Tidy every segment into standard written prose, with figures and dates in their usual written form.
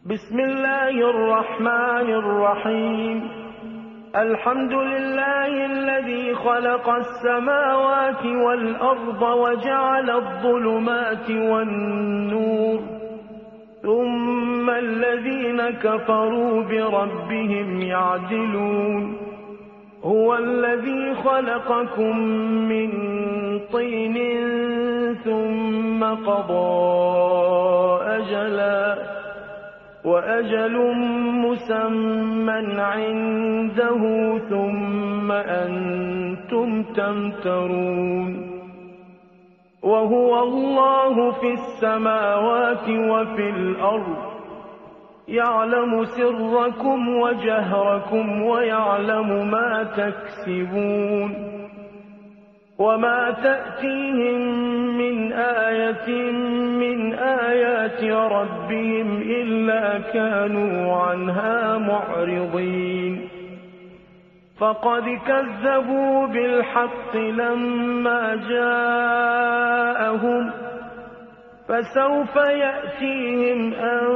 بسم الله الرحمن الرحيم. الحمد لله الذي خلق السماوات والأرض وجعل الظلمات والنور، ثم الذين كفروا بربهم يعدلون. هو الذي خلقكم من طين ثم قضى أجلا وأجل مسمى عنده ثم أنتم تمترون. وهو الله في السماوات وفي الأرض، يعلم سركم وجهركم ويعلم ما تكسبون. وما تأتيهم من آية من آيات ربهم إلا كانوا عنها معرضين. فقد كذبوا بالحق لما جاءهم، فسوف يأتيهم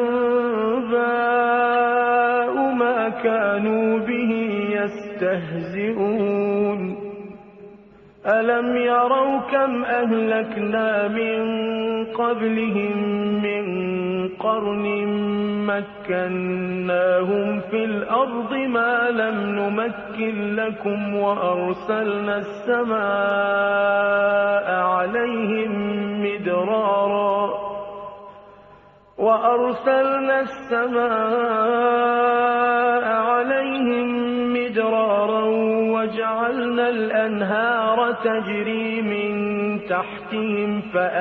أنباء ما كانوا به يستهزئون. ألم يروا كم أهلكنا من قبلهم من قرن مكناهم في الأرض ما لم نمكن لكم، وأرسلنا السماء عليهم مدرارا وجعلنا الأنهار تجري من تحتهم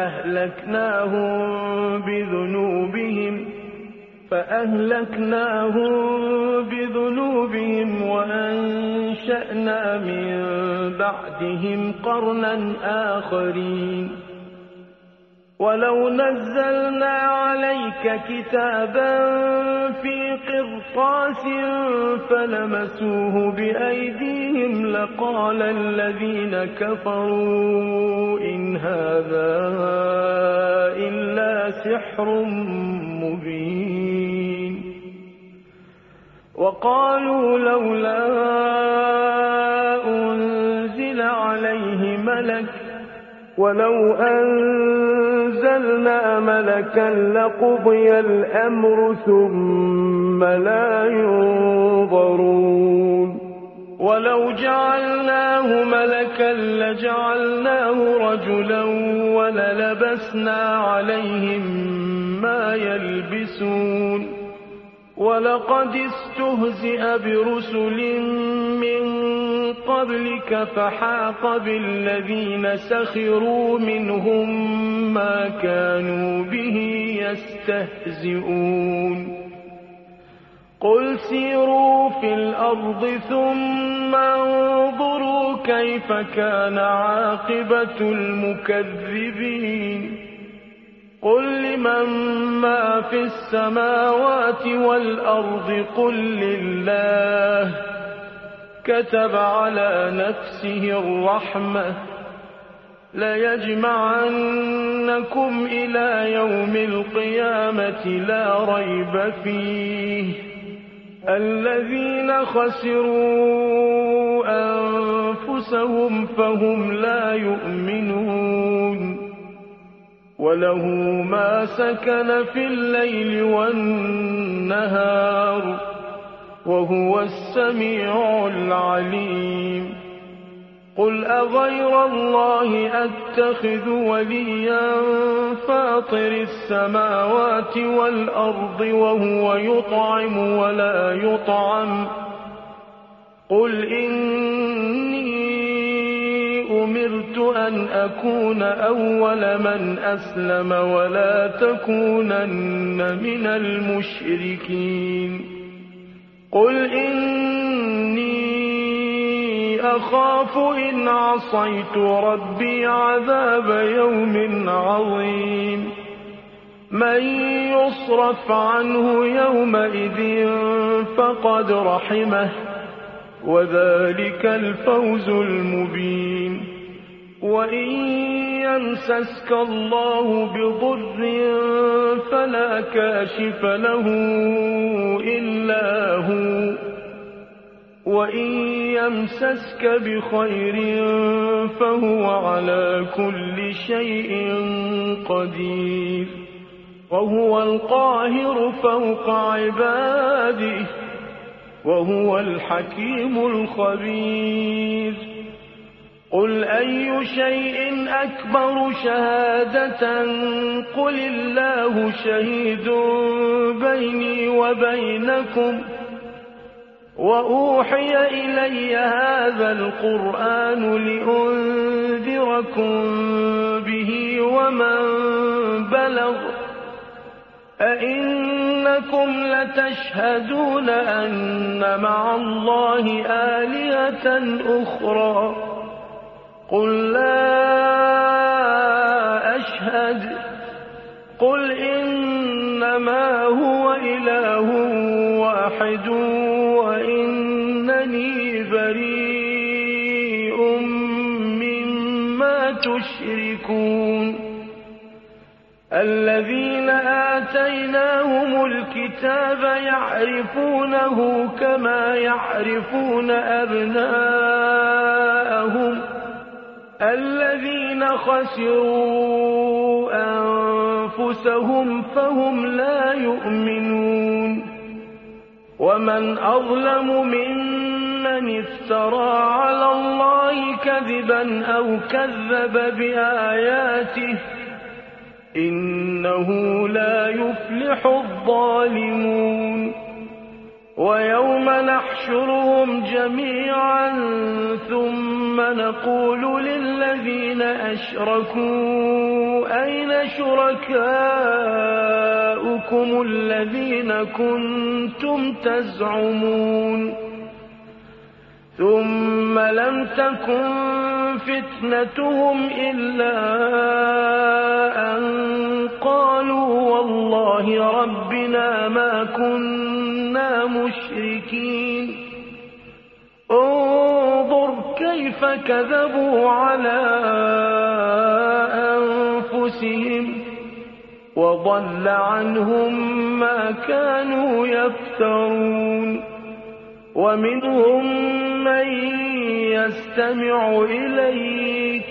فأهلكناهم بذنوبهم وأنشأنا من بعدهم قرنا آخرين. ولو نزلنا عليك كتابا في قرطاس فلمسوه بأيديهم لقال الذين كفروا إن هذا إلا سحر مبين. وقالوا لولا أنزل عليه ملك، ولو أنزلنا ملكا لقضي الأمر ثم لا ينظرون. ولو جعلناه ملكا لجعلناه رجلا وللبسنا عليهم ما يلبسون. ولقد استهزئ برسل من قبلك فحاق بالذين سخروا منهم ما كانوا به يستهزئون. قل سيروا في الأرض ثم انظروا كيف كان عاقبة المكذبين. قل لمن ما في السماوات والأرض قل لله، كتب على نفسه الرحمة ليجمعنكم إلى يوم القيامة لا ريب فيه. الذين خسروا أنفسهم فهم لا يؤمنون. وله ما سكن في الليل والنهار وهو السميع العليم. قل أغير الله أتخذ وليا فاطر السماوات والأرض وهو يطعم ولا يطعم. قل إني أمرت أن أكون أول من أسلم ولا تكونن من المشركين. قل إني أخاف إن عصيت ربي عذاب يوم عظيم. من يصرف عنه يومئذ فقد رحمه وذلك الفوز المبين. وإن يمسسك الله بضر فلا كاشف له إلا هو وإن يمسسك بخير فهو على كل شيء قدير وهو القاهر فوق عباده وهو الحكيم الخبير قل أي شيء أكبر شهادة قل الله شهيد بيني وبينكم وأوحي إلي هذا القرآن لأنذركم به ومن بلغ أئنكم لتشهدون أن مع الله آلهة أخرى قل لا أشهد قل إنما هو إله واحد وإنني بريء مما تشركون الذين آتيناهم الكتاب يعرفونه كما يعرفون أبناءهم الذين خسروا أنفسهم فهم لا يؤمنون ومن أظلم ممن افترى على الله كذبا أو كذب بآياته إنه لا يفلح الظالمون ويوم نحشرهم جميعا ثم نقول للذين أشركوا أين شركاؤكم الذين كنتم تزعمون ثم لم تكن فتنتهم إلا أن قالوا والله ربنا ما كنا مشركين انظر كيف كذبوا على أنفسهم وضل عنهم ما كانوا يفترون ومنهم من يستمع إليك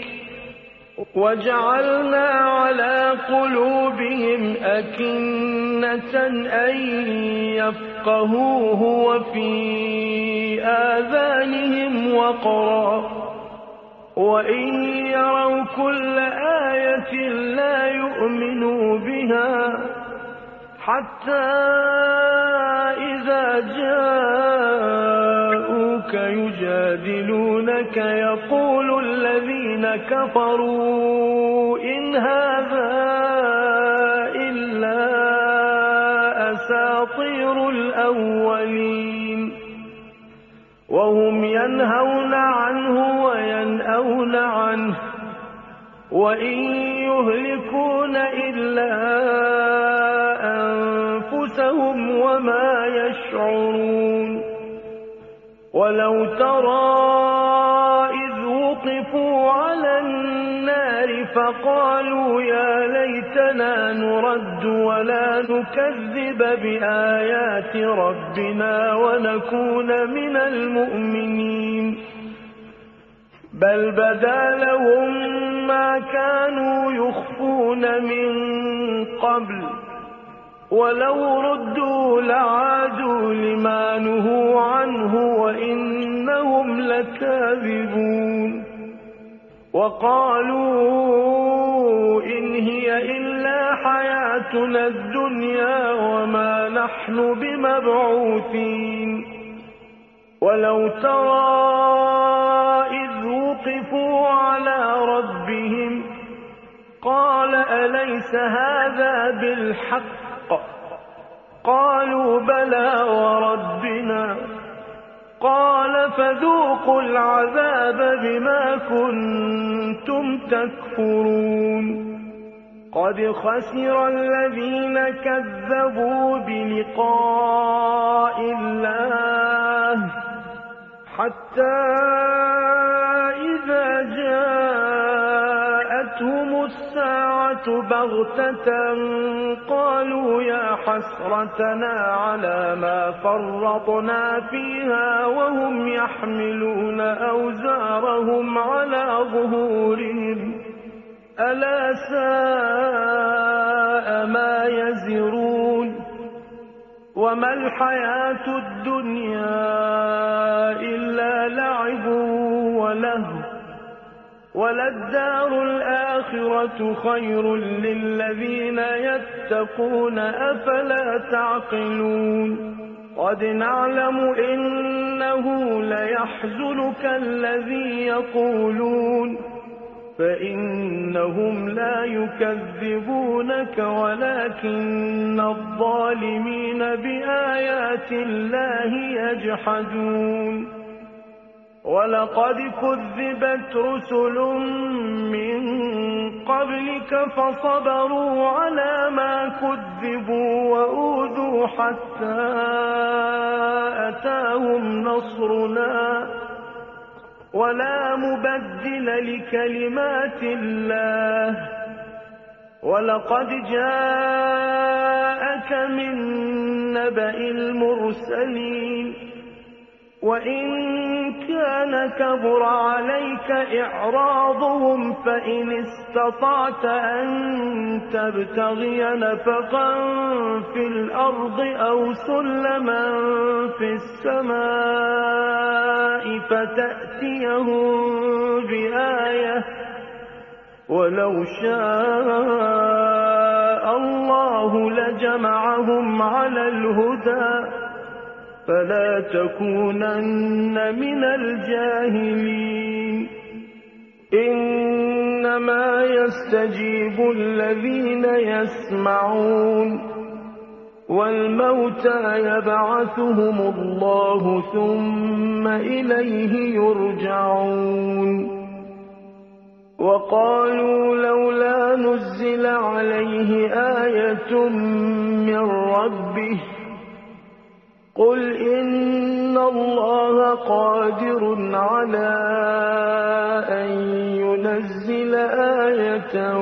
وجعلنا على قلوبهم أكنة أن يفقهوه وفي آذانهم وقرا وإن يروا كل آية لا يؤمنوا بها حتى إذا جاءوك يجادلونك يقول الذين كفروا إن هذا إلا أساطير الأولين وهم ينهون عنه وينأون عنه وإن يهلكون إلا أنفسهم وما يشعرون ولو ترى إذ وقفوا على النار فقالوا يا ليتنا نرد ولا نكذب بآيات ربنا ونكون من المؤمنين بل بدا لهم ما كانوا يخفون من قبل ولو ردوا لعادوا لما نهوا عنه وإنهم لكاذبون وقالوا إن هي إلا حياتنا الدنيا وما نحن بمبعوثين ولو ترى إذ وقفوا على ربهم قال أليس هذا بالحق قالوا بلى وربنا قال فذوقوا العذاب بما كنتم تكفرون قد خسر الذين كذبوا بلقاء الله حتى إذا جاءتهم جاءتهم الساعة بغتة قالوا يا حسرتنا على ما فرطنا فيها وهم يحملون أوزارهم على ظهورهم ألا ساء ما يزرون وما الحياة الدنيا إلا لعب ولهو وللدار الآخرة خير للذين يتقون أفلا تعقلون قد نعلم إنه ليحزنك الذي يقولون فإنهم لا يكذبونك ولكن الظالمين بآيات الله يجحدون ولقد كذبت رسل من قبلك فصبروا على ما كذبوا وأوذوا حتى أتاهم نصرنا ولا مبدل لكلمات الله ولقد جاءك من نبأ المرسلين وإن كان كبر عليك إعراضهم فإن استطعت أن تبتغي نفقا في الأرض أو سلما في السماء فتأتيهم بآية ولو شاء الله لجمعهم على الهدى فلا تكونن من الجاهلين إنما يستجيب الذين يسمعون والموتى يبعثهم الله ثم إليه يرجعون وقالوا لولا نزل عليه آية من ربه قل إن الله قادر على أن ينزل آية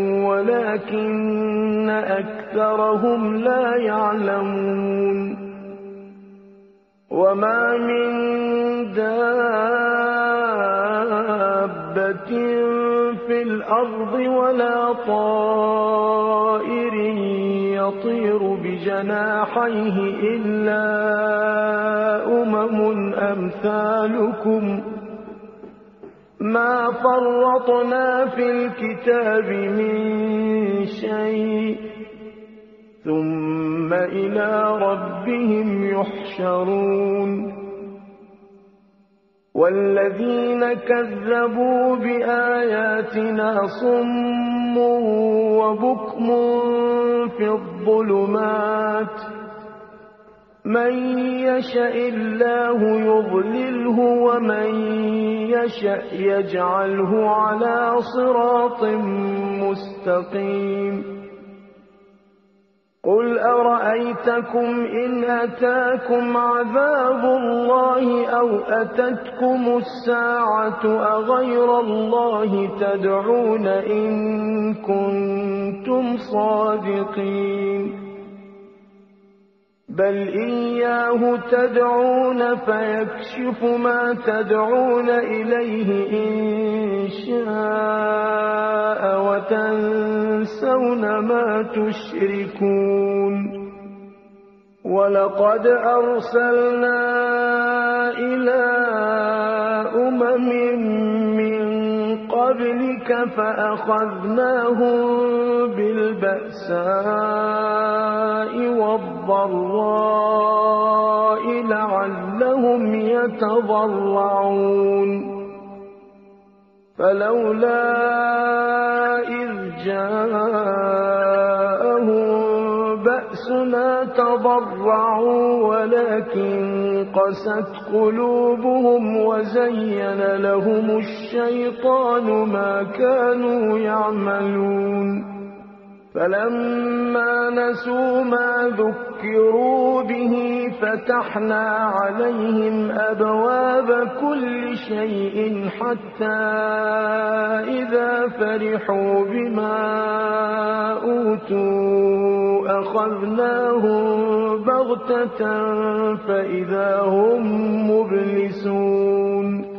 ولكن أكثرهم لا يعلمون وما من دابة في الأرض ولا طائر يطير بجناحيه إلا أمثالكم ما فرطنا في الكتاب من شيء ثم إلى ربهم يحشرون والذين كذبوا بآياتنا صم وبكم في الظلمات من يشاء الله يضلله ومن يشاء يجعله على صراط مستقيم قل أرأيتكم إن أتاكم عذاب الله أو أتتكم الساعة أغير الله تدعون إن كنتم صادقين بل إياه تدعون فيكشف ما تدعون إليه إن شاء وتنسون ما تشركون ولقد أرسلنا إلى أمم من قبلك فأخذناهم بالبأساء والضراء لعلهم يتضرعون فلولا إذ جاءهم بأسنا تضرعوا ولكن قست قلوبهم وزين لهم الشيطان ما كانوا يعملون فلما نسوا ما ذكروا به فتحنا عليهم أبواب كل شيء حتى إذا فرحوا بما أوتوا أخذناهم بغتة فإذا هم مبلسون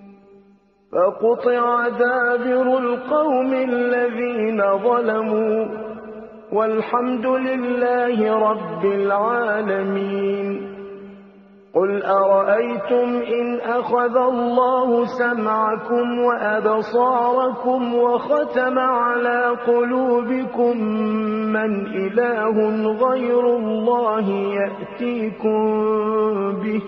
فقطع دابر القوم الذين ظلموا والحمد لله رب العالمين. قل أرأيتم إن أخذ الله سمعكم وأبصاركم وختم على قلوبكم من إله غير الله يأتيكم به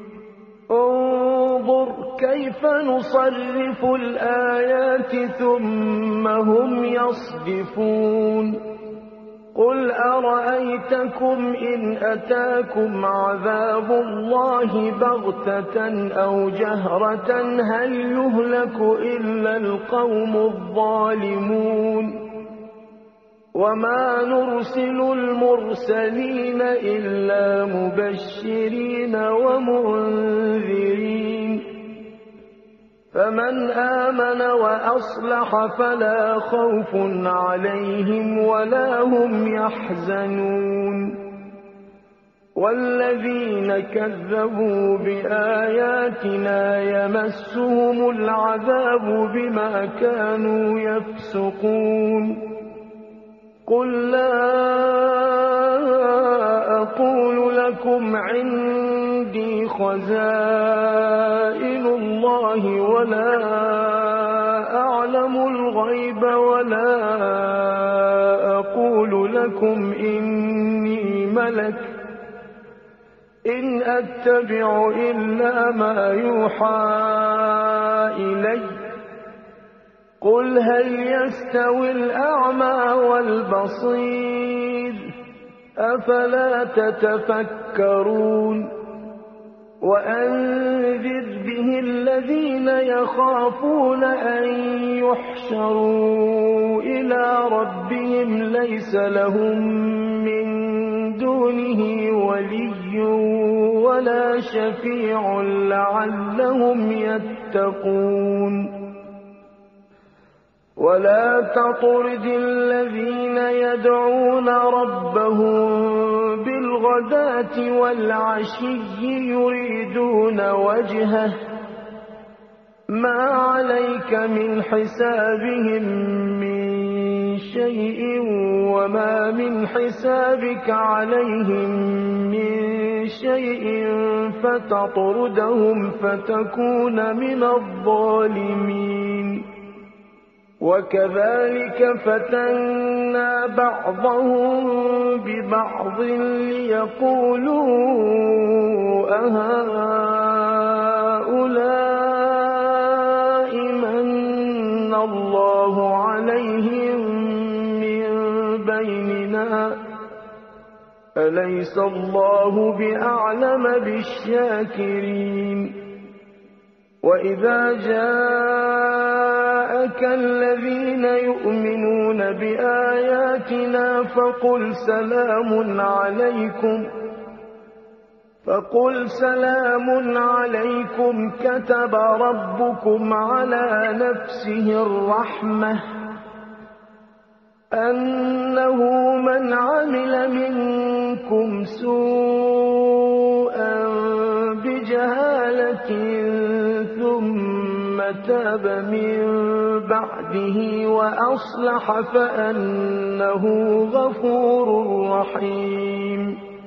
انظر كيف نصرف الآيات ثم هم يصدفون. قل أرأيتكم إن أتاكم عذاب الله بغتة أو جهرة هل يهلك إلا القوم الظالمون وما نرسل المرسلين إلا مبشرين ومنذرين فمن آمن وأصلح فلا خوف عليهم ولا هم يحزنون والذين كذبوا بآياتنا يمسهم العذاب بما كانوا يفسقون. قل لا أقول لكم عندي خزائن الله ولا أعلم الغيب ولا أقول لكم إني ملك إن أتبع إلا ما يوحى إلي قل هل يستوي الأعمى والبصير أفلا تتفكرون. وأنذر به الذين يخافون أن يحشروا إلى ربهم ليس لهم من دونه ولي ولا شفيع لعلهم يتقون. ولا تطرد الذين يدعون ربهم بالغداة والعشي يريدون وجهه ما عليك من حسابهم من شيء وما من حسابك عليهم من شيء فتطردهم فتكون من الظالمين. وكذلك فتنا بعضهم ببعض ليقولوا أهؤلاء من الله عليهم من بيننا أليس الله بأعلم بالشاكرين. وإذا جاءك الذين يؤمنون بآياتنا فقل سلام عليكم كتب ربكم على نفسه الرحمة أنه من عمل منكم سوءا بجهالة ثم تاب من بعده وأصلح فأنه غفور رحيم.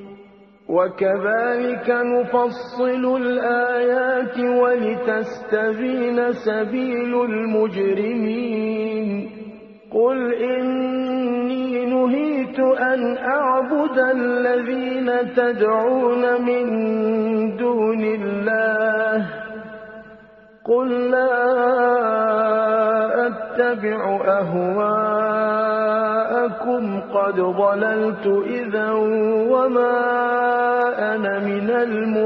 وكذلك نفصل الآيات ولتستبين سبيل المجرمين. قل إني نهيت أن أعبد الذين تدعون من دون الله قل لا أتبع أهواءكم قد ضللت إذا وما أنا من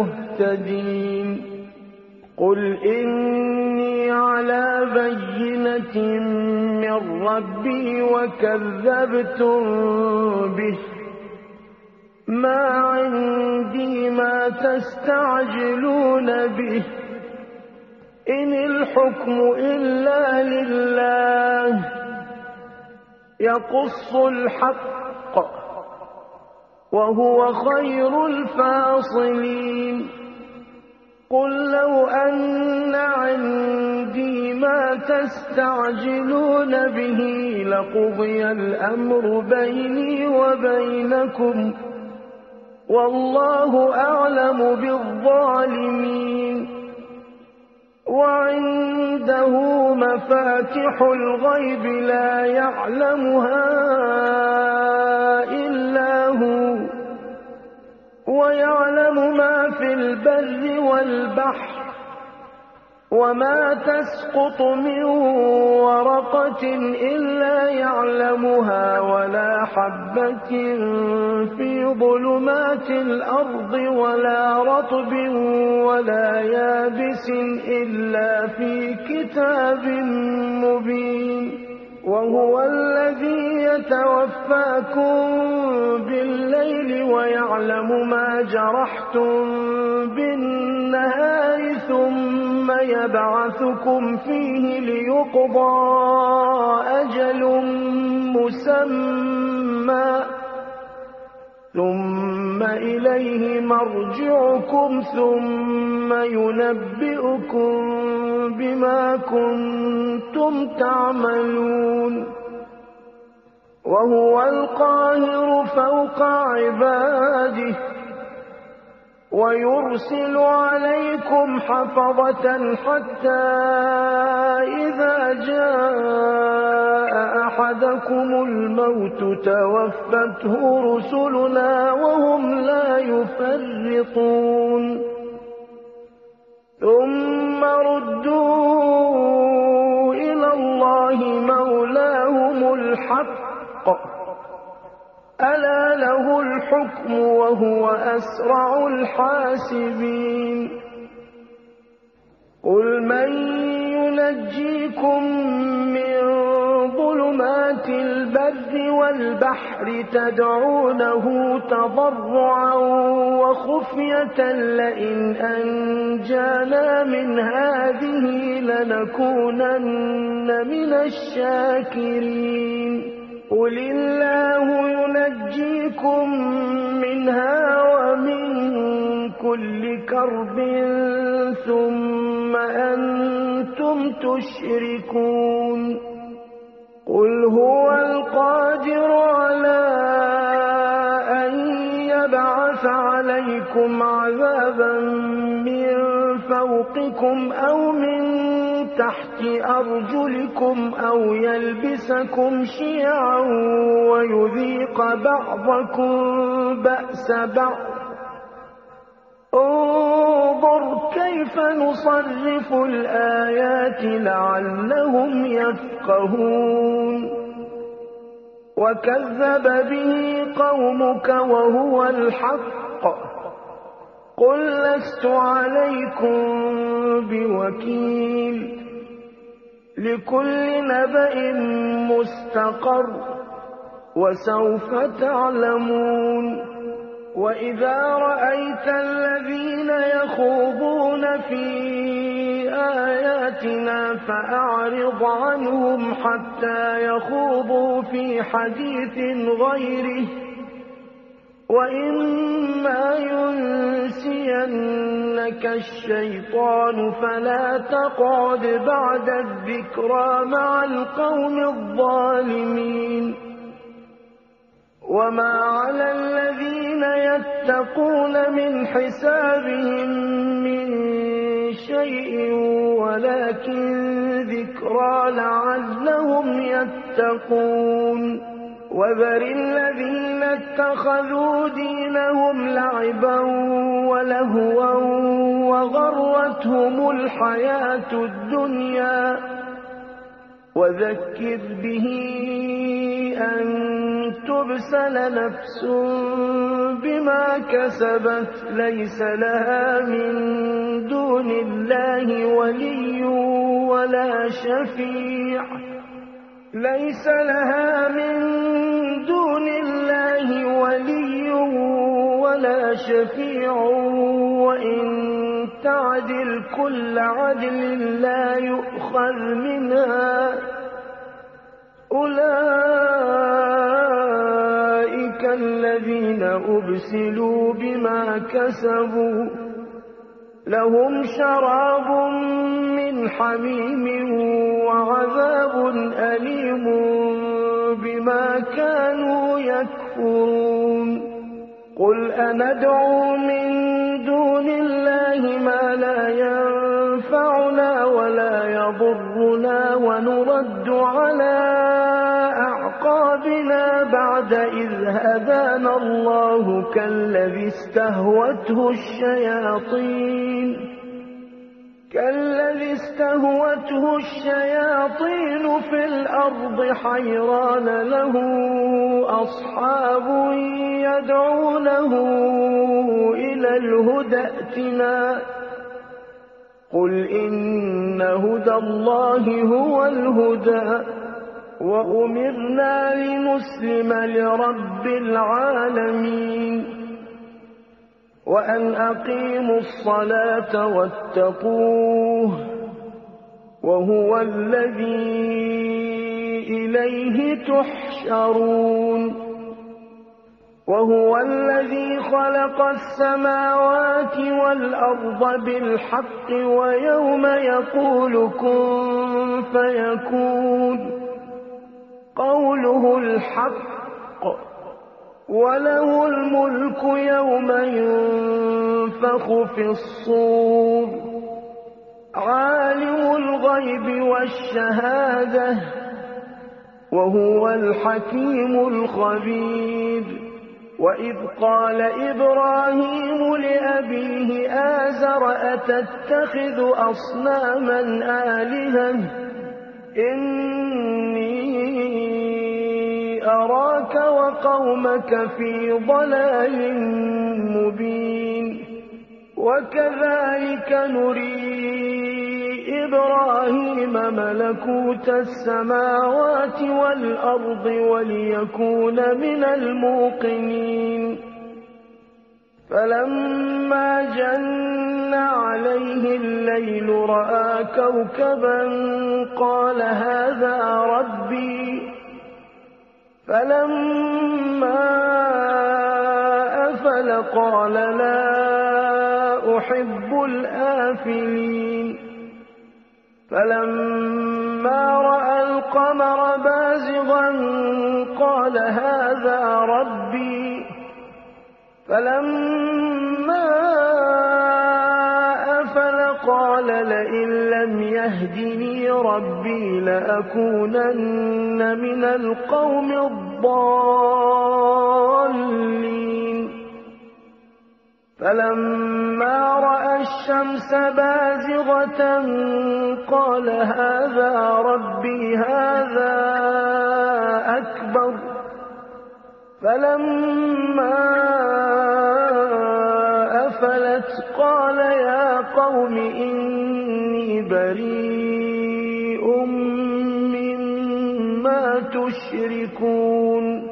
المهتدين. قل إني على بينة بنعمة من ربي وكذبتم به ما عندي ما تستعجلون به إن الحكم إلا لله يقص الحق وهو خير الفاصلين قل لو أن عندي ما تستعجلون به لقضي الأمر بيني وبينكم والله أعلم بالظالمين وعنده مفاتح الغيب لا يعلمها إلا هو ويعلم ما في البر والبحر وما تسقط من ورقة إلا يعلمها ولا حبة في ظلمات الأرض ولا رطب ولا يابس إلا في كتاب مبين وهو الذي يتوفاكم بالليل ويعلم ما جرحتم بالنهار ثم يبعثكم فيه ليقضى أجل مسمى ثم إليه مرجعكم ثم ينبئكم بما كنتم تعملون وهو القاهر فوق عباده ويرسل عليكم حفظة حتى إذا جاء أحدكم الموت توفته رسلنا وهم لا يفرطون ثم ردوا إلى الله مولاهم الحق ألا له الحكم وهو أسرع الحاسبين قل من ينجيكم من ظلمات البر والبحر تدعونه تضرعا وخفية لئن أنجانا من هذه لنكونن من الشاكرين قل الله ينجيكم منها ومن كل كرب ثم أنتم تشركون قل هو القادر على أن يبعث عليكم عذابا من فوقكم أو من تحت أرجلكم أو يلبسكم شيعا ويذيق بعضكم بأس بعض انظر كيف نصرف الآيات لعلهم يفقهون وكذب به قومك وهو الحق قل لست عليكم بوكيل لكل نبأ مستقر وسوف تعلمون وإذا رأيت الذين يخوضون في آياتنا فأعرض عنهم حتى يخوضوا في حديث غيره وإما ينسينك الشيطان فلا تقعد بعد الذكرى مع القوم الظالمين وما على الذين يتقون من حسابهم من شيء ولكن ذكرى لعلهم يتقون وذر الذين اتخذوا دينهم لعبا ولهوا وغرتهم الحياة الدنيا وذكر به أن تبسل نفس بما كسبت ليس لها من دون الله ولي ولا شفيع ليس لها من دون الله ولي ولا شفيع وإن تعدل كل عدل لا يؤخذ منها أولئك الذين أبسلوا بما كسبوا لهم شراب من حميم وعذاب أليم بما كانوا يكفرون قل أندعو من دون الله ما لا ينفعنا ولا يضرنا ونرد على أعقابنا بعد إذ هدانا الله كالذي استهوته الشياطين في الأرض حيران له أصحاب يدعونه إلى الهدى ائتنا قل إن هدى الله هو الهدى وأمرنا لنسلم لرب العالمين وأن أقيموا الصلاة واتقوه وهو الذي إليه تحشرون وهو الذي خلق السماوات والأرض بالحق ويوم يقول كن فيكون قوله الحق وله الملك يوم ينفخ في الصور عالم الغيب والشهادة وهو الحكيم الخبير وإذ قال إبراهيم لأبيه آزر أتتخذ أصناما آلهة إني أراك وقومك في ضلال مبين وكذلك نري إبراهيم ملكوت السماوات والأرض وليكون من الموقنين فلما جن عليه الليل رأى كوكبا قال هذا ربي فلما أفل قال لا أحب الآفلين فلما رأى القمر بازغا قال هذا ربي فلما أفل قال لئن لم يهدني ربي لأكونن من القوم الضالين فلما رأى الشمس بازغة قال هذا ربي هذا أكبر فلما أفلت قال يا قوم إني بريء مما تشركون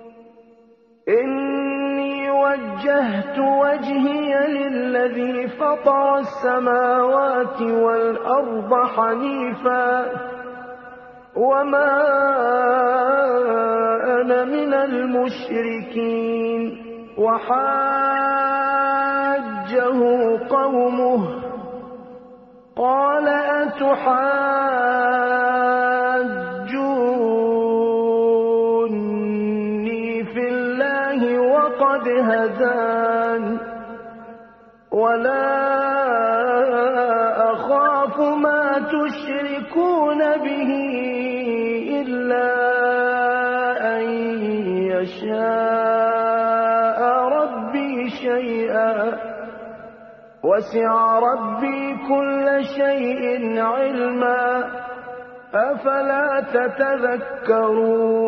إني وجهت وجهي للذي فطر السماوات والأرض حنيفا وما أنا من المشركين وحاجه قومه قال أتحاجوني في الله وقد هدان ولا أخاف ما تشركون به إلا أن يشاء ربي شيئا وسع ربي كل شيء علما أفلا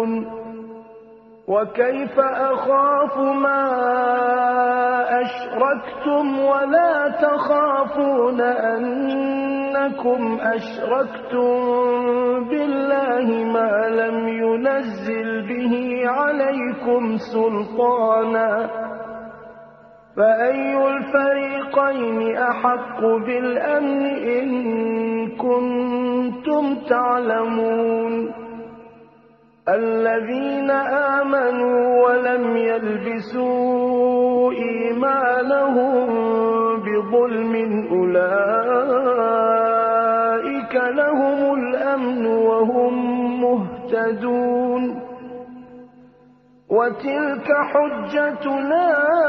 تتذكرون وكيف أخاف ما أشركتم أَشْرَكْتُمْ وَلَا تَخَافُونَ أَنَّكُمْ أَشْرَكْتُم بِاللَّهِ مَا لَمْ يُنَزِّلْ بِهِ عَلَيْكُمْ سُلْطَانًا فَأَيُّ الْفَرِيقَيْنِ أَحَقُّ بِالْأَمْنِ إِن كُنتُمْ تَعْلَمُونَ الَّذِينَ آمَنُوا وَلَمْ يَلْبِسُوا إِيمَانَهُم بِظُلْمٍ أُولَئِكَ لَهُمُ الْأَمْنُ وَهُمْ مُهْتَدُونَ وَتِلْكَ حُجَّتُنَا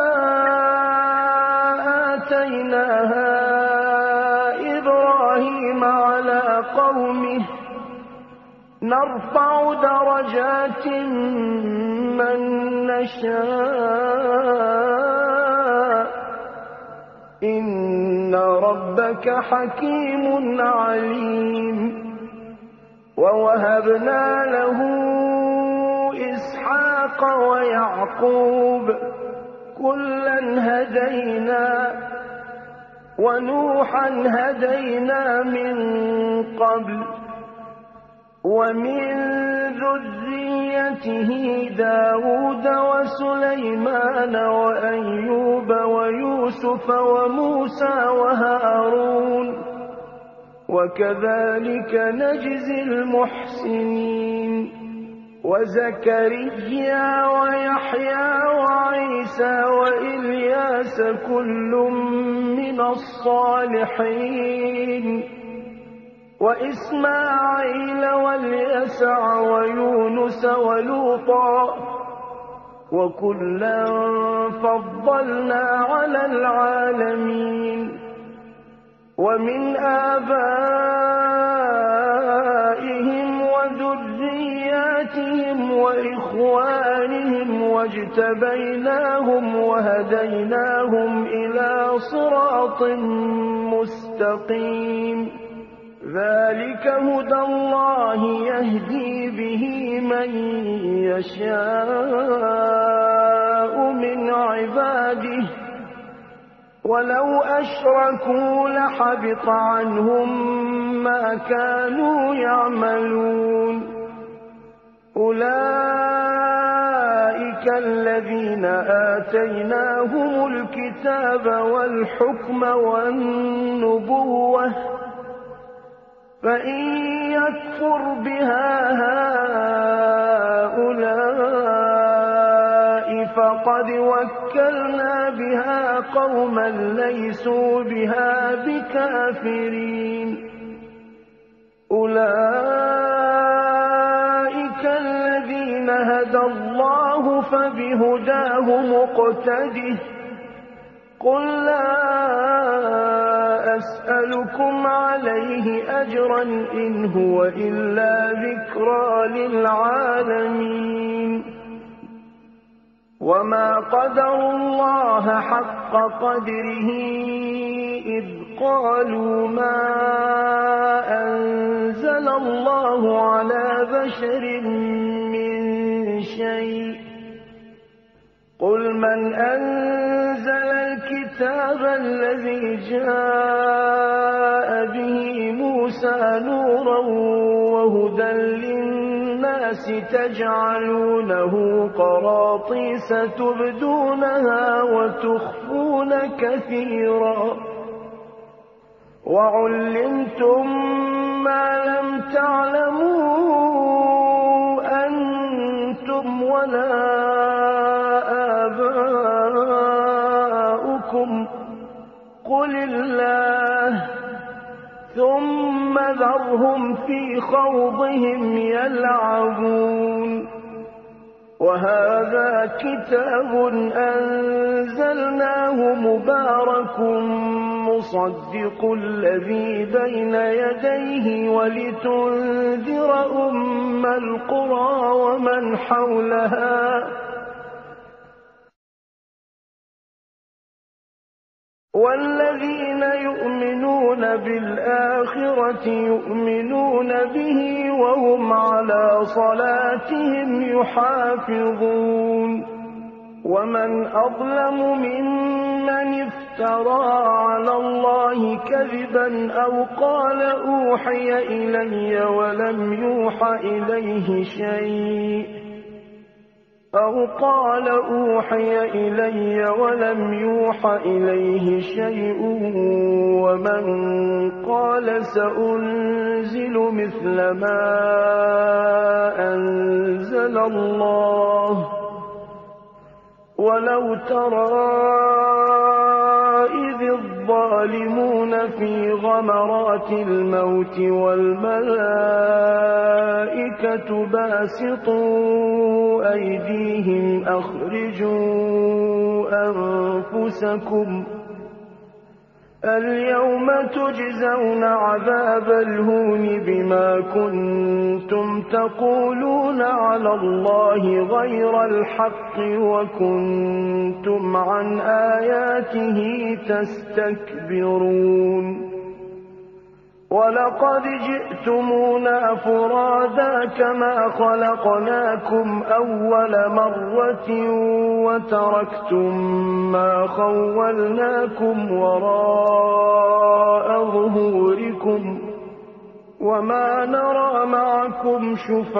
آتَيْنَاهَا إِبْرَاهِيمَ عَلَىٰ قَوْمِهِ نَرْفَعُ دَرَجَاتٍ مَّن نَّشَاءُ ۗ إِنَّ رَبَّكَ حَكِيمٌ عَلِيمٌ وَوَهَبْنَا لَهُ إِسْحَاقَ وَيَعْقُوبَ ۚ كُلًّا هَدَيْنَا ۚ وَنُوحًا هَدَيْنَا مِن قَبْلُ ۖ وَمِن ذُرِّيَّتِهِ دَاوُودَ وَسُلَيْمَانَ وَأَيُّوبَ وَيُوسُفَ وَمُوسَىٰ وَهَارُونَ ۚ وَكَذَٰلِكَ نَجْزِي الْمُحْسِنِينَ وَزَكَرِيَّا وَيَحْيَىٰ وَعِيسَىٰ وَإِلْيَاسَ كُلٌّ مِّنَ الصَّالِحِينَ وَإِسْمَاعِيلَ وَالْيَسَعَ وَيُونُسَ وَلُوطًا ۚ وَكُلًّا فَضَّلْنَا عَلَى الْعَالَمِينَ وَمِنْ آبَائِهِمْ وَذُرِّيَّاتِهِمْ وَإِخْوَانِهِمْ وَاجْتَبَيْنَاهُمْ وَهَدَيْنَاهُمْ إِلَىٰ صِرَاطٍ مُّسْتَقِيمٍ ذَٰلِكَ هُدَى اللَّهِ يَهْدِي بِهِ مَن يَشَاءُ مِنْ عِبَادِهِ ۚ وَلَوْ أَشْرَكُوا لَحَبِطَ عَنْهُم مَّا كَانُوا يَعْمَلُونَ أُولَٰئِكَ الَّذِينَ آتَيْنَاهُمُ الْكِتَابَ وَالْحُكْمَ وَالنُّبُوَّةَ ۚ فَإِن يَكْفُرْ بِهَا هَٰؤُلَاءِ فَقَدْ وَكَّلْنَا بِهَا قَوْمًا لَّيْسُوا بِهَا بِكَافِرِينَ أُولَٰئِكَ الَّذِينَ هَدَى اللَّهُ فَبِهُدَاهُ مُقْتَدِهْ ۗ قُل لَّا أَسْأَلُكُمْ عَلَيْهِ أَجْرًا إِنْ هُوَ إِلَّا ذِكْرَىٰ لِلْعَالَمِينَ وَمَا قَدَرُوا اللَّهَ حَقَّ قَدْرِهِ إِذْ قَالُوا مَا أَنزَلَ اللَّهُ عَلَىٰ بَشَرٍ مِّن شَيْءٍ ۗ قُلْ مَنْ أَنزَلَ الْكِتَابَ الَّذِي جَاءَ بِهِ مُوسَىٰ نُورًا وَهُدًى لِّلنَّاسِ تَجْعَلُونَهُ قَرَاطِيسَ تُبْدُونَهَا وَتُخْفُونَ كَثِيرًا ۖ وَعُلِّمْتُم مَّا لَمْ تَعْلَمُوا أَنتُمْ وَلَا آبَاؤُكُمْ ۖ قُلِ اللَّهُ ۖ ثُمَّ ذَرْهُمْ فِي خَوْضِهِمْ يَلْعَبُونَ وَهَٰذَا كِتَابٌ أَنزَلْنَاهُ مُبَارَكٌ مُّصَدِّقُ الَّذِي بَيْنَ يَدَيْهِ وَلِتُنذِرَ أُمَّ الْقُرَىٰ وَمَنْ حَوْلَهَا وَالَّذِينَ يُؤْمِنُونَ بِالْآخِرَةِ يُؤْمِنُونَ بِهِ وَهُمْ عَلَىٰ صَلَاتِهِمْ يُحَافِظُونَ وَمَنْ أَظْلَمُ مِمَّنِ افترى على الله كذبا أو قال أوحي إلي ولم يوحى إليه شيء ومن قال سأنزل مثل ما أنزل الله ولو ترى إذ الظالمون في غمرات الموت والملائكة باسطوا أيديهم أخرجوا أنفسكم اليوم تجزون عذاب الهون بما كنتم تقولون على الله غير الحق وكنتم عن آياته تستكبرون ولقد جئتمونا فرادا كما خلقناكم أول مرة وتركتم ما خولناكم وراء ظهوركم وما نرى معكم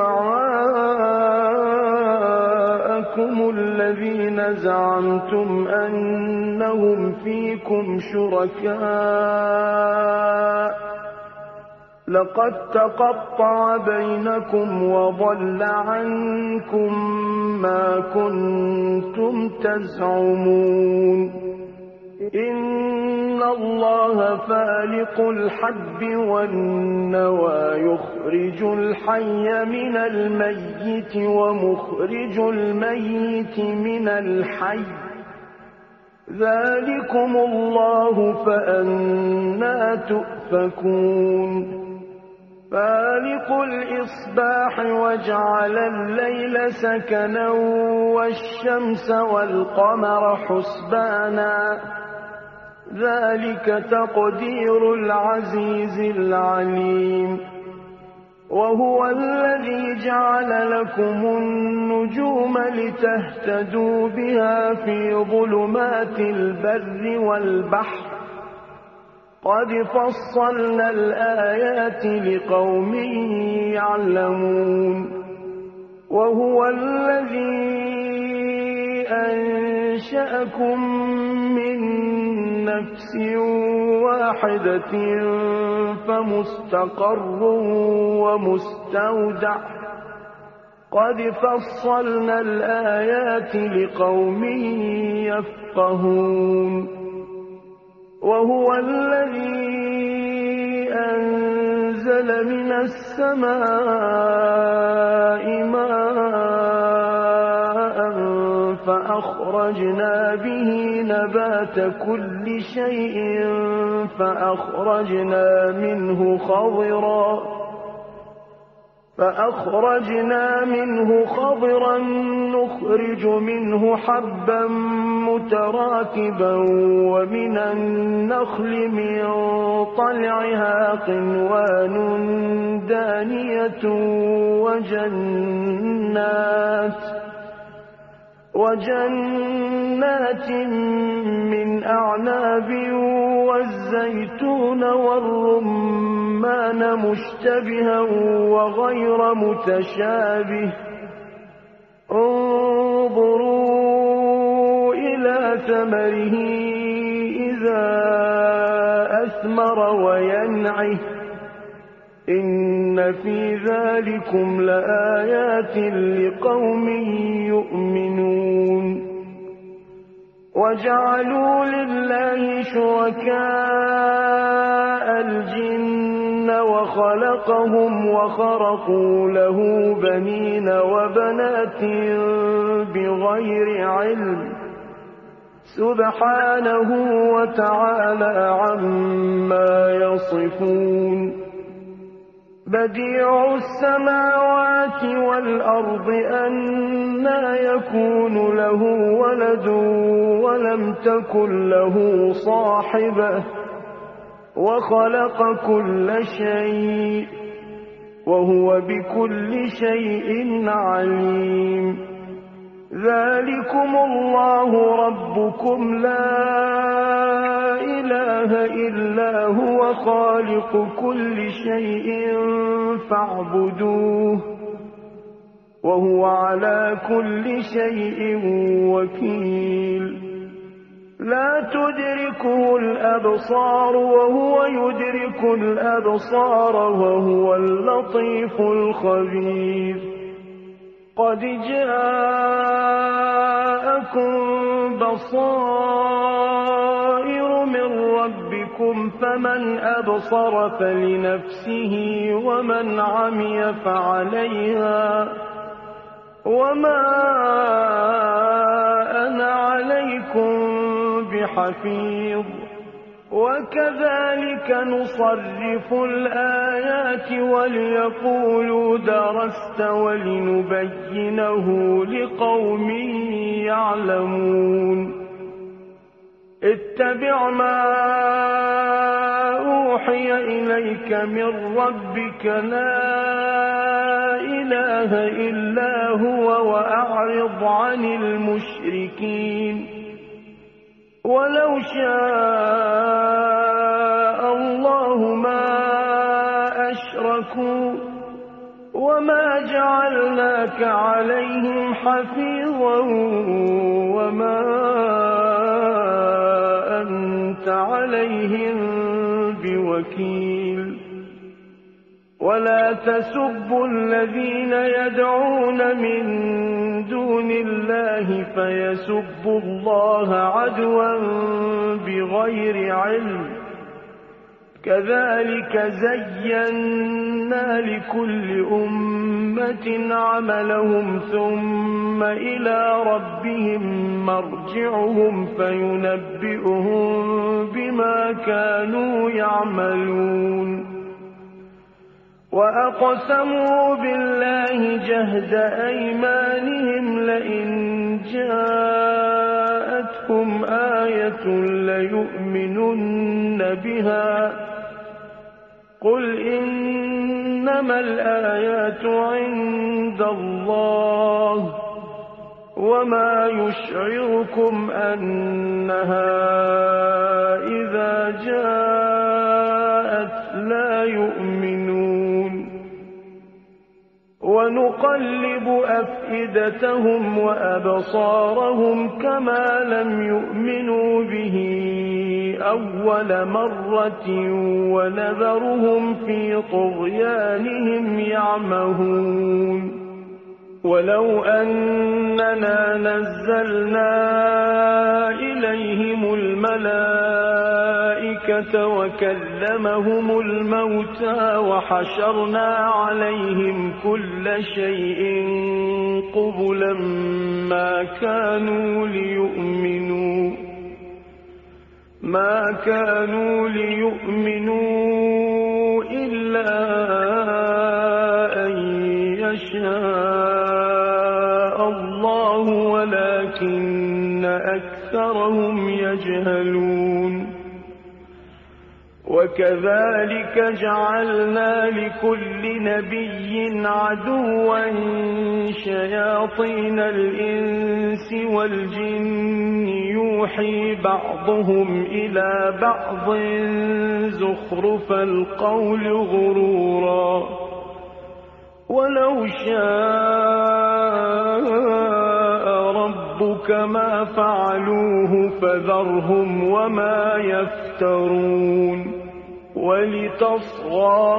شفعاءكم الذين زعمتم أنهم فيكم شركاء لقد تقطع بينكم وضل عنكم ما كنتم تزعمون إن الله فالق الحب والنوى يخرج الحي من الميت ومخرج الميت من الحي ذلكم الله فأنى تؤفكون فالق الإصباح وجعل الليل سكنا والشمس والقمر حسبانا ذلك تقدير العزيز العليم وهو الذي جعل لكم النجوم لتهتدوا بها في ظلمات البر والبحر قد فصلنا الآيات لقوم يعلمون وهو الذي أنشأكم من نفس واحدة فمستقر ومستودع قد فصلنا الآيات لقوم يفقهون وهو الذي أنزل من السماء ماء فأخرجنا به نبات كل شيء فأخرجنا منه خضرا نخرج منه حبا متراكبا ومن النخل من طلعها قنوان دانية وجنات من أعناب والزيتون والرمان مشتبها وغير متشابه انظروا إلى ثمره إذا أثمر وينعه إن في ذلكم لآيات لقوم يؤمنون وجعلوا لله شركاء الجن وخلقهم وخرقوا له بنين وبنات بغير علم سبحانه وتعالى عما يصفون بديع السماوات والأرض أنى يكون له ولد ولم تكن له صاحبة وخلق كل شيء وهو بكل شيء عليم ذلكم الله ربكم لا إله إلا هو خالق كل شيء فاعبدوه وهو على كل شيء وكيل لا تدركه الأبصار وهو يدرك الأبصار وهو اللطيف الخبير قد جاءكم بصائر من ربكم فمن أبصر فلنفسه ومن عمي فعليها وما أنا عليكم بحفيظ وكذلك نصرف الآيات وليقولوا درست ولنبينه لقوم يعلمون اتبع ما أوحي إليك من ربك لا إله إلا هو وأعرض عن المشركين ولو شاء الله ما أشركوا وما جعلناك عليهم حفيظا وما أنت عليهم بوكيل ولا تسبوا الذين يدعون من دون الله فيسبوا الله عدوا بغير علم كذلك زينا لكل أمة عملهم ثم إلى ربهم مرجعهم فينبئهم بما كانوا يعملون وأقسموا بالله جهد أيمانهم لئن جاءتهم آية ليؤمنن بها قل إنما الآيات عند الله وما يشعركم أنها إذا جاءت لا يؤمنون ونقلب أفئدتهم وأبصارهم كما لم يؤمنوا به أول مرة ونذرهم في طغيانهم يعمهون ولو أننا نزلنا إليهم الملائكة وكلمهم الموتى وحشرنا عليهم كل شيء قبلا ما كانوا ليؤمنوا إلا أن يشاء الله ولكن أكثرهم يجهلون وكذلك جعلنا لكل نبي عدوا شياطين الإنس والجن يوحي بعضهم إلى بعض زخرف القول غرورا ولو شاء ربك ما فعلوه فذرهم وما يفترون ولتصغى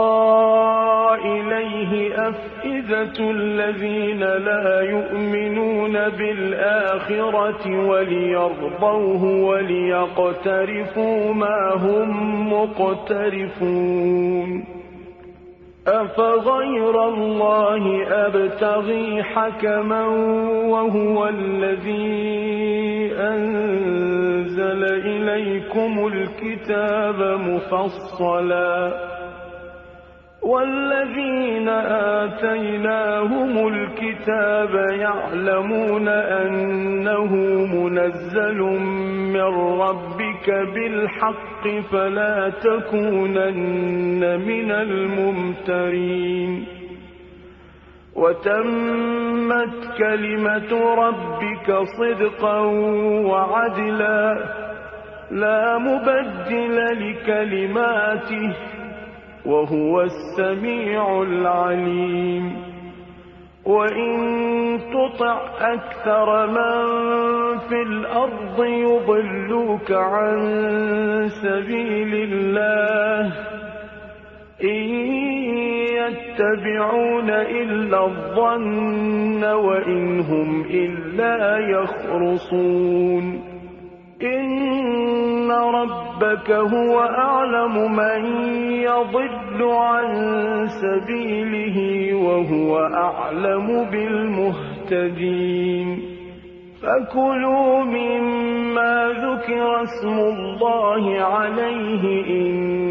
إليه أفئدة الذين لا يؤمنون بالآخرة وليرضوه وليقترفوا ما هم مقترفون أفغير الله أبتغي حكما وهو الذي أنزل إليكم الكتاب مفصلا والذين آتيناهم الكتاب يعلمون أنه منزل من ربك بالحق فلا تكونن من الممترين وتمت كلمة ربك صدقا وعدلا لا مبدل لكلماته وهو السميع العليم وإن تطع أكثر من في الأرض يضلوك عن سبيل الله إن يتبعون إلا الظن وإن هم إلا يخرصون إن ربك هو أعلم من يضل عن سبيله وهو أعلم بالمهتدين فكلوا مما ذكر اسم الله عليه إن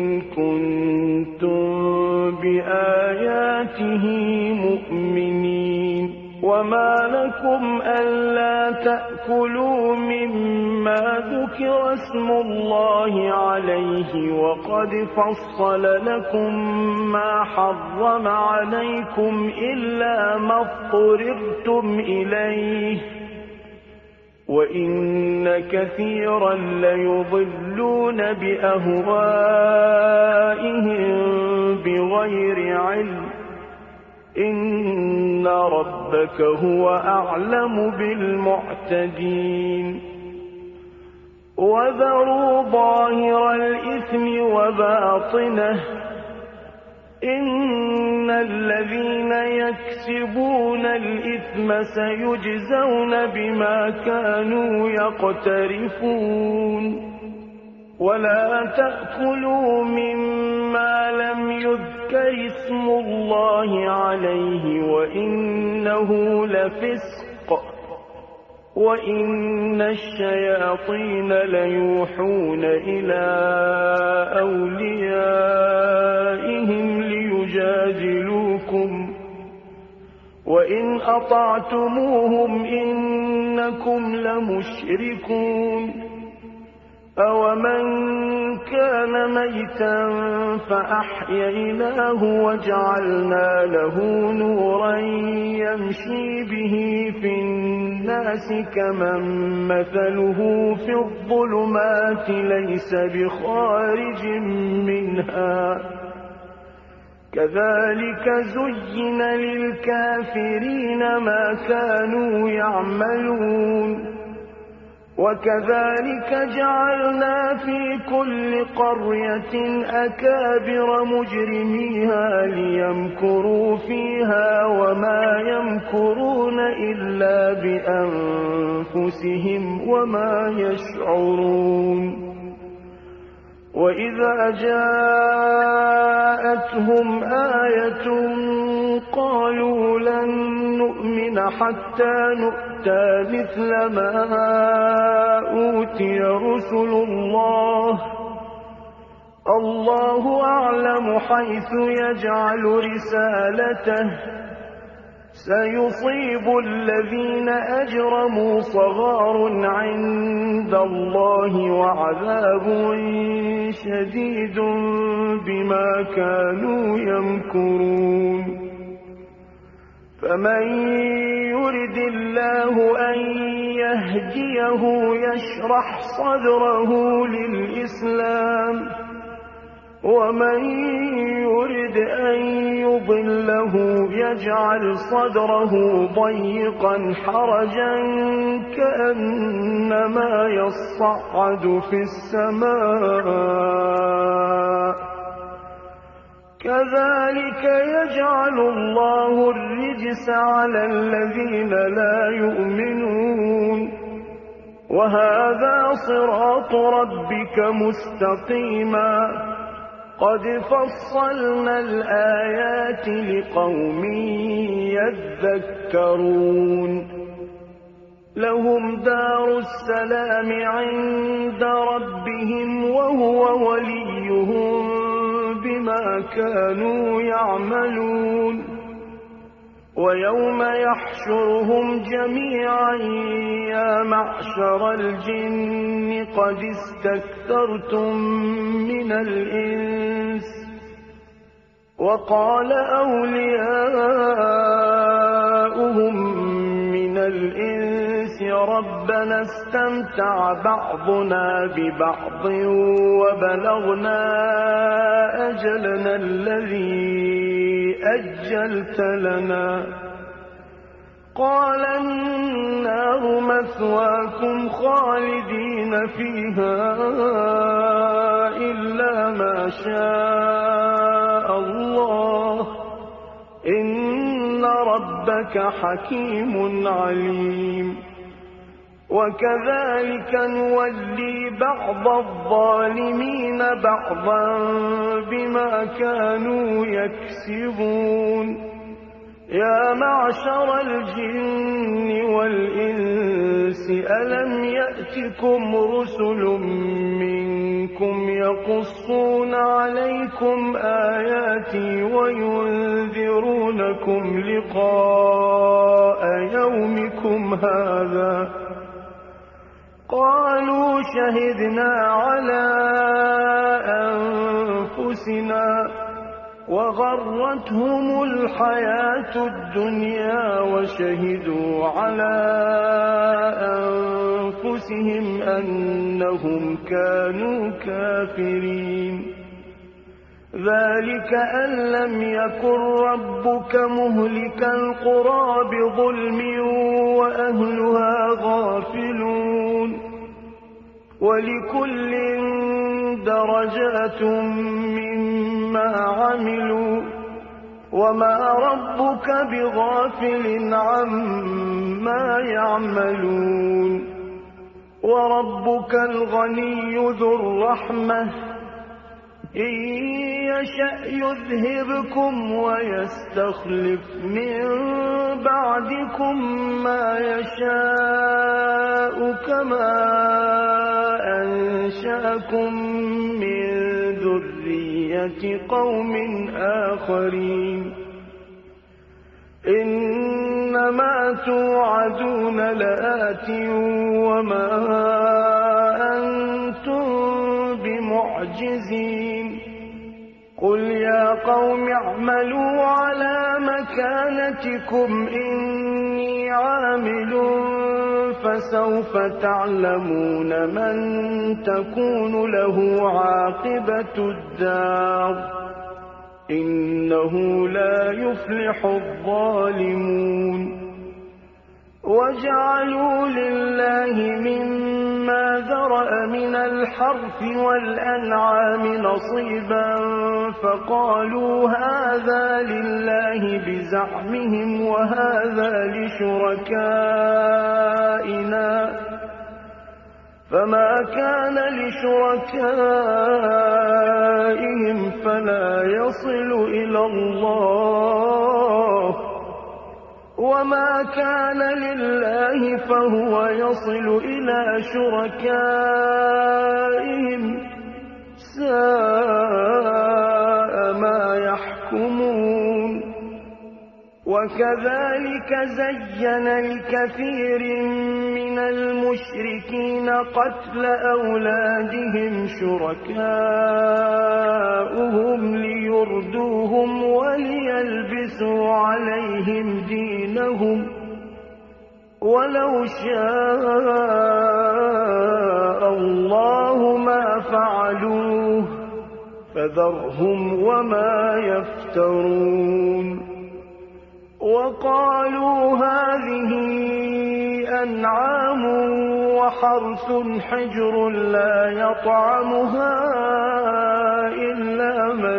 كنتم بآياته مؤمنين وما لكم ألا تأكلوا مما ذكر اسم الله عليه وقد فصل لكم ما حرم عليكم إلا ما اضطررتم إليه وإن كثيرا ليضلون بأهوائهم بغير علم إن ربك هو أعلم بالمعتدين وذروا ظاهر الإثم وباطنه إن الذين يكسبون الإثم سيجزون بما كانوا يقترفون ولا تأكلوا مما لم يذكر اسم الله عليه وإنه لفسق وإن الشياطين ليوحون إلى أوليائهم ليجادلوكم وإن أطعتموهم إنكم لمشركون أومن كان ميتا فأحييناه وجعلنا له نورا يمشي به في الناس كمن مثله في الظلمات ليس بخارج منها كذلك زين للكافرين ما كانوا يعملون وكذلك جعلنا في كل قرية أكابر مجرميها ليمكروا فيها وما يمكرون إلا بأنفسهم وما يشعرون وإذا جاءتهم آية قالوا لن نؤمن حتى نؤتى مثل ما أوتي رسل الله الله أعلم حيث يجعل رسالته سيصيب الذين أجرموا صغار عند الله وعذاب شديد بما كانوا يمكرون فمن يرد الله أن يهديه يشرح صدره للإسلام ومن يرد أن يضله يجعل صدره ضيقا حرجا كأنما يصعد في السماء كذلك يجعل الله الرجس على الذين لا يؤمنون وهذا صراط ربك مستقيما قد فصلنا الآيات لقوم يذكرون لهم دار السلام عند ربهم وهو وليهم بما كانوا يعملون ويوم يحشرهم جميعا يا معشر الجن قد استكثرتم من الإنس وقال أولياؤهم بعضهم من الإنس ربنا استمتع بعضنا ببعض وبلغنا أجلنا الذي أجلت لنا قال النار مثواكم خالدين فيها إلا ما شاء الله إن ربك حكيم عليم وكذلك نولي بعض الظالمين بعضا بما كانوا يكسبون يا معشر الجن والإنس ألم يأتكم رسل منكم يقصون عليكم آياتي وينذرونكم لقاء يومكم هذا قالوا شهدنا على أنفسنا وغرتهم الحياة الدنيا وشهدوا على أنفسهم أنهم كانوا كافرين ذلك أن لم يكن ربك مهلك القرى بظلم وأهلها غافلون ولكل درجات مما عملوا وما ربك بغافل عما يعملون وربك الغني ذو الرحمة إن يشأ يذهبكم ويستخلف من بعدكم ما يشاء كما أنشأكم من ذرية قوم آخرين إنما توعدون لآت وما أنتم بمعجزين قل يا قوم اعملوا على مكانتكم إني عامل فسوف تعلمون من تكون له عاقبة الدار إنه لا يفلح الظالمون وجعلوا لله مما ذرأ من الحرث والأنعام نصيبا فقالوا هذا لله بزعمهم وهذا لشركائنا فما كان لشركائهم فلا يصل إلى الله وما كان لله فهو يصل إلى شركائهم ساء ما يحكمون وكذلك زين لكثير من المشركين قتل أولادهم شركاؤهم ليردوهم وليلبسوا عليهم دينهم ولو شاء الله ما فعلوه فذرهم وما يفترون وقالوا هذه أنعام وحرث حجر لا يطعمها إلا من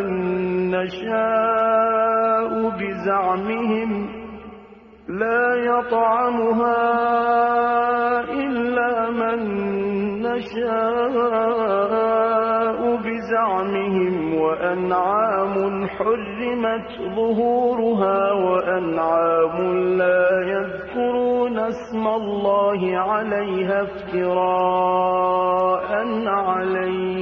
نشاء بزعمهم لا يطعمها إلا من نشاء بزعمهم وأنعام حرمت ظهورها وأنعام لا يذكرون اسم الله عليها افتراء عليه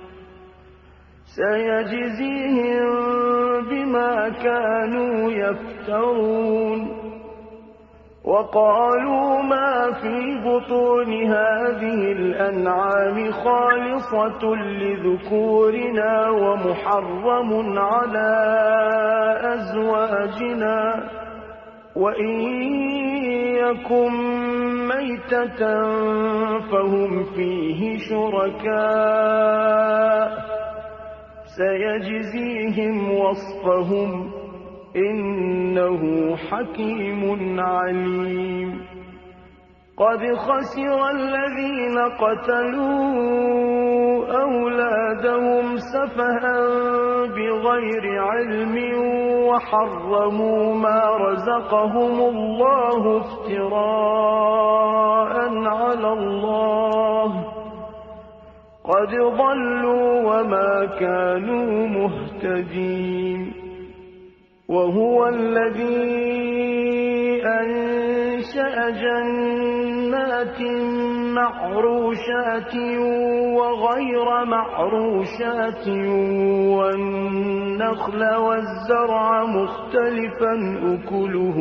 سيجزيهم بما كانوا يفترون وقالوا ما في بطون هذه الأنعام خالصة لذكورنا ومحرم على أزواجنا وإن يكن ميتة فهم فيه شركاء سيجزيهم وصفهم إنه حكيم عليم قد خسر الذين قتلوا أولادهم سفها بغير علم وحرموا ما رزقهم الله افتراء على الله قد ضلوا وما كانوا مهتدين وهو الذي أنشأ جنات معروشات وغير معروشات والنخل والزرع مختلفا أكله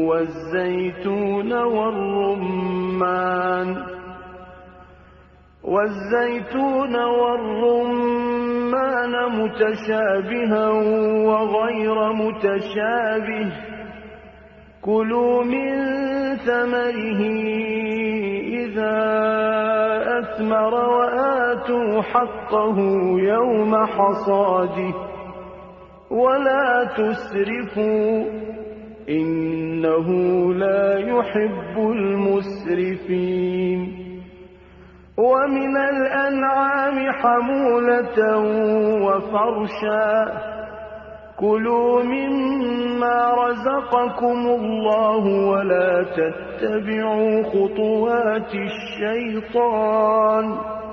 والزيتون والرمان متشابها وغير متشابه كلوا من ثمره إذا أثمر وآتوا حقه يوم حصاده ولا تسرفوا إنه لا يحب المسرفين ومن الأنعام حمولة وفرشا كلوا مما رزقكم الله ولا تتبعوا خطوات الشيطان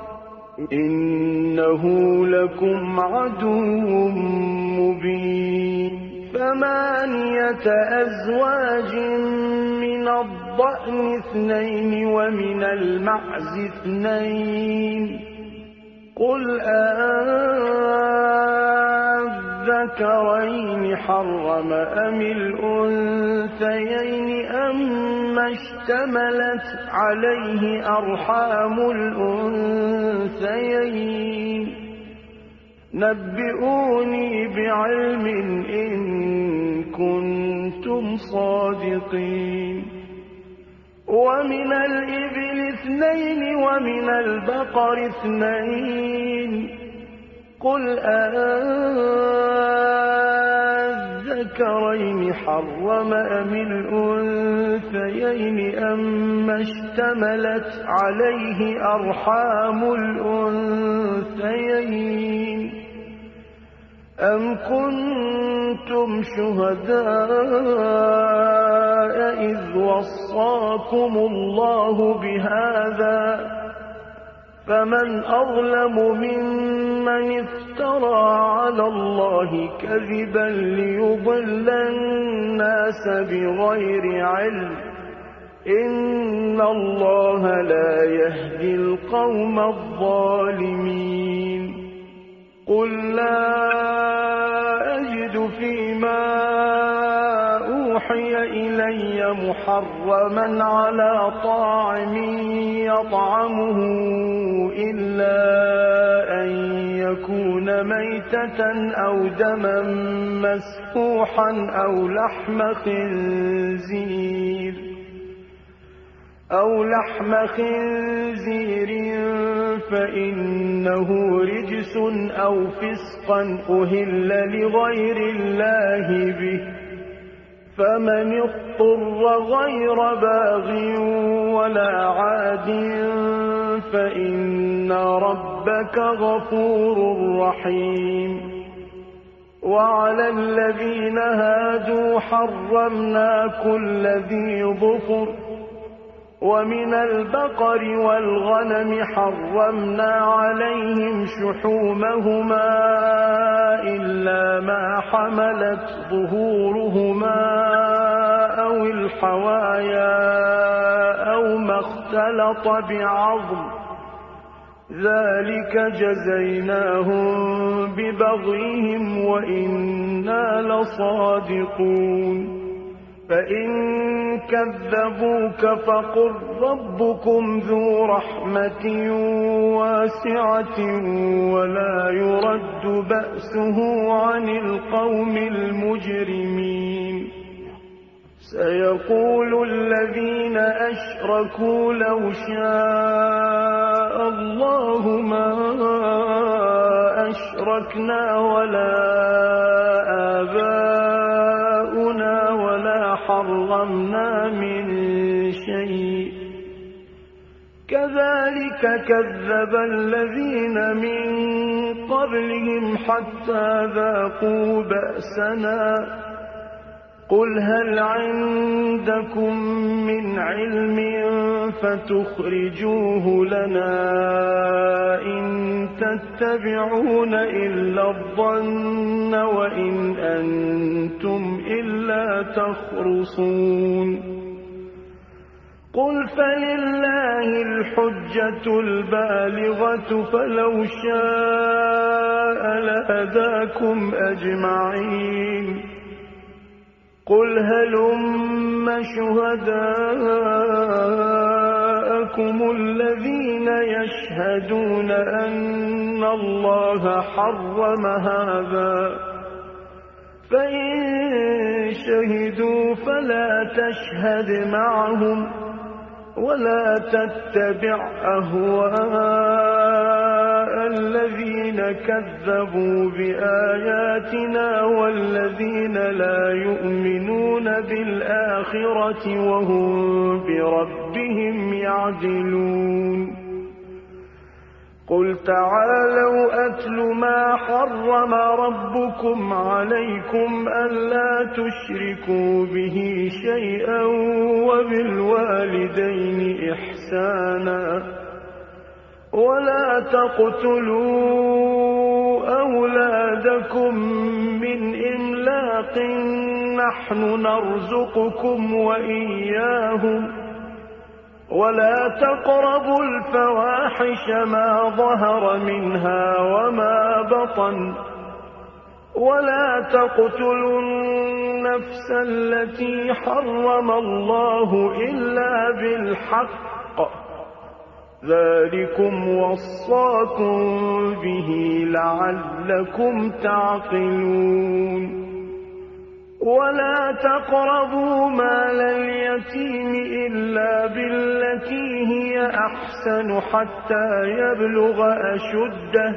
إنه لكم عدو مبين 8 أزواج من الضأن 2 ومن المعز 2 قل الذكرين حرم أم الأنثيين أما اشتملت عليه أرحام الأنثيين نبئوني بعلم إن كنتم صادقين ومن الإبل 2 ومن البقر 2 قل الذكرين حرم أم الأنثيين أما اشتملت عليه أرحام الأنثيين أم كنتم شهداء إذ وصاكم الله بهذا فمن أظلم ممن افترى على الله كذبا ليضل الناس بغير علم إن الله لا يهدي القوم الظالمين قل لا أجد فيما أوحي إلي محرما على طاعم يطعمه إلا أن يكون ميتة أو دما مسفوحا أو لحم خنزير فإنه رجس أو فسقا أهل لغير الله به فمن اضطر غير باغ ولا عاد فإن ربك غفور رحيم وعلى الذين هادوا حرمنا كل ذي ظفر ومن البقر والغنم حرمنا عليهم شحومهما إلا ما حملت ظهورهما أو الحوايا أو ما اختلط بعظم ذلك جزيناهم ببغيهم وإنا لصادقون فإن كذبوك فقل ربكم ذو رحمة واسعة ولا يرد بأسه عن القوم المجرمين سيقول الذين أشركوا لو شاء الله ما أشركنا ولا آباؤنا ولا حرمنا من شيء كذلك كذب الذين من قبلهم حتى ذاقوا بأسنا قل هل عندكم من علم فتخرجوه لنا إن تتبعون إلا الظن وإن أنتم إلا تخرصون قل فلله الحجة البالغة فلو شاء لهداكم أجمعين قل هلم شهداءكم الذين يشهدون أن الله حرم هذا فإن شهدوا فلا تشهد معهم ولا تتبع أهواء الذين كذبوا بآياتنا والذين لا يؤمنون بالآخرة وهم بربهم يعدلون قل تعالوا أتل ما حرم ربكم عليكم ألا تشركوا به شيئا وبالوالدين إحسانا ولا تقتلوا أولادكم من إملاق نحن نرزقكم وإياهم ولا تقربوا الفواحش ما ظهر منها وما بطن ولا تقتلوا النفس التي حرم الله إلا بالحق ذلكم وصاكم به لعلكم تعقلون ولا تقربوا مال اليتيم إلا بالتي هي أحسن حتى يبلغ أشده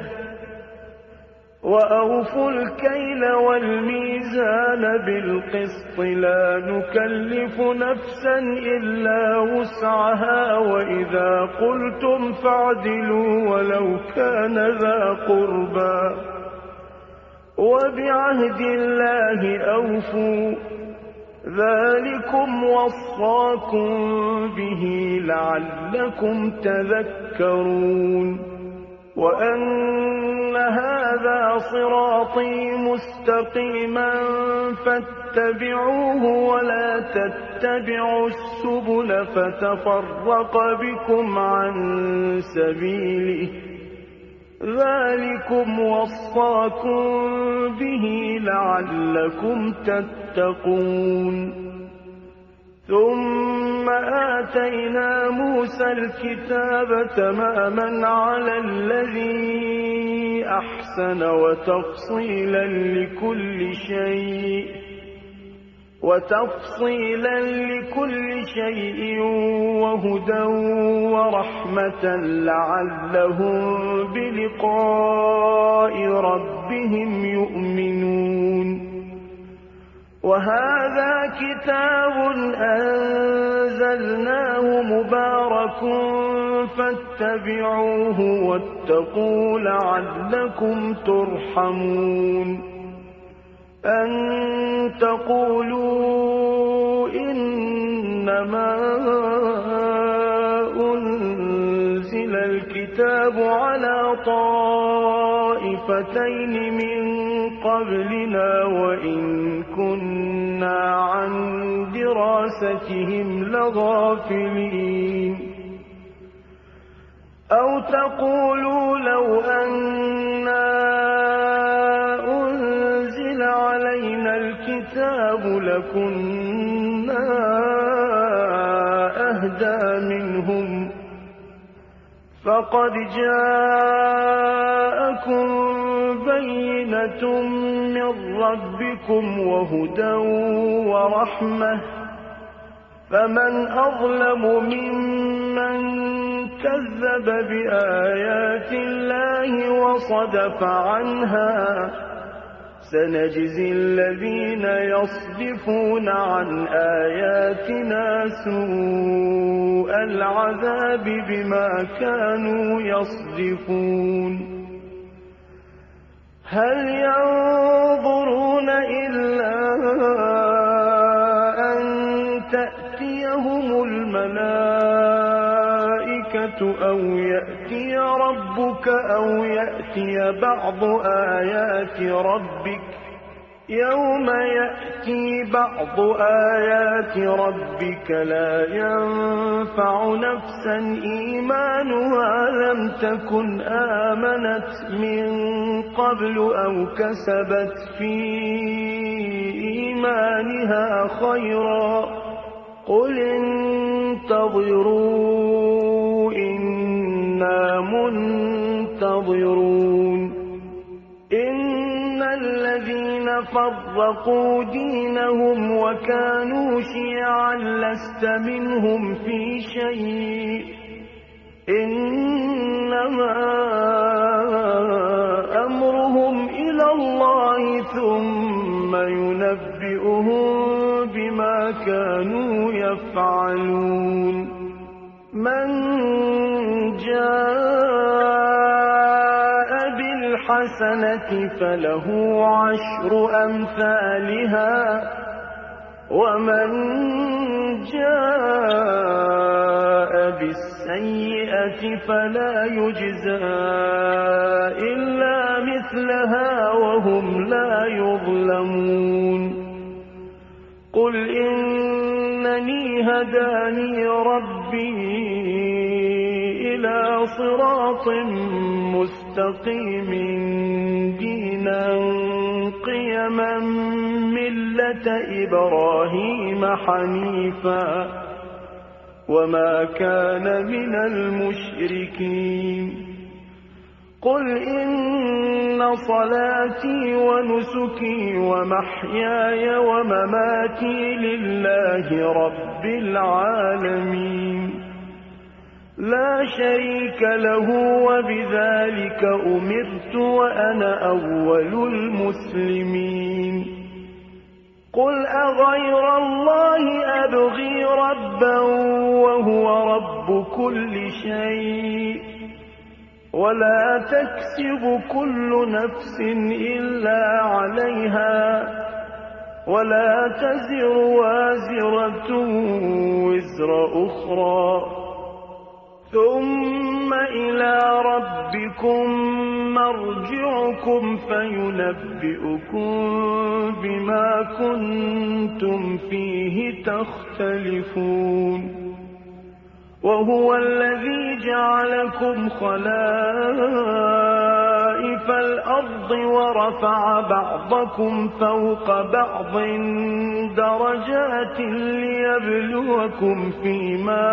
وأوفوا الكيل والميزان بالقسط لا نكلف نفسا إلا وسعها وإذا قلتم فاعدلوا ولو كان ذا قربى وبعهد الله أوفوا ذلكم وصاكم به لعلكم تذكرون وأن هذا صراطي مستقيما فاتبعوه ولا تتبعوا السبل فتفرق بكم عن سبيله ذلكم وصاكم به لعلكم تتقون ثم آتينا موسى الكتاب تماما على الذي أحسن وتفصيلا لكل شيء وهدى ورحمة لعلهم بلقاء ربهم يؤمنون وهذا كتاب أنزلناه مبارك فاتبعوه واتقوا لعلكم ترحمون أن تقولوا إنما أنزل الكتاب على طائفتين من قبلنا وإن كنا عن دراستهم لغافلين أو تقولوا لو أنا أنزل علينا الكتاب لكنا أهدى منهم فقد جاءكم بينة من ربكم وهدى ورحمة فمن أظلم ممن كذب بآيات الله وصدف عنها سنجزي الذين يصدفون عن آياتنا سوء العذاب بما كانوا يصدفون هل ينظرون إلا أن تأتيهم الملائكة أو يأتي ربك أو يأتي بعض آيات ربك يوم يأتي بعض آيات ربك لا ينفع نفسا إيمانها لم تكن آمنت من قبل أو كسبت في إيمانها خيرا قل انتظروا إنا منتظرون إن الذين فرقوا دينهم وكانوا شيعا لست منهم في شيء إنما أمرهم إلى الله ثم ينبئهم بما كانوا يفعلون من جاء بالحسنة فله عشر أمثالها ومن جاء بالسيئة فلا يجزى إلا مثلها وهم لا يظلمون قل إنني هداني ربي إلى صراط مستقيم دينا قيما ملة إبراهيم حنيفا وما كان من المشركين قل إن صلاتي ونسكي ومحياي ومماتي لله رب العالمين لا شريك له وبذلك أمرت وأنا أول المسلمين قل أغير الله أبغي ربا وهو رب كل شيء ولا تكسب كل نفس إلا عليها ولا تزر وازرة وزر أخرى ثم إلى ربكم مرجعكم فينبئكم بما كنتم فيه تختلفون وهو الذي جعلكم خلائف الأرض ورفع بعضكم فوق بعض درجات ليبلوكم فيما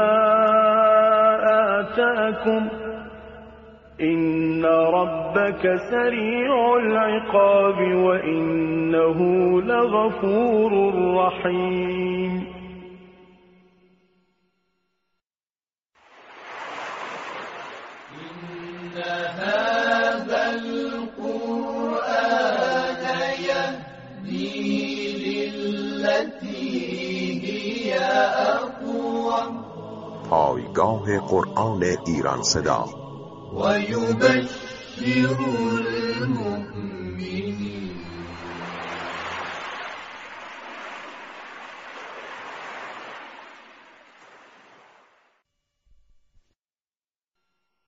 آتاكم إن ربك سريع العقاب وإنه لغفور رحيم هذا القرآن يهدي للتي هي أقوم پایگاه قرآن ایران صدا ويبشر المؤمنين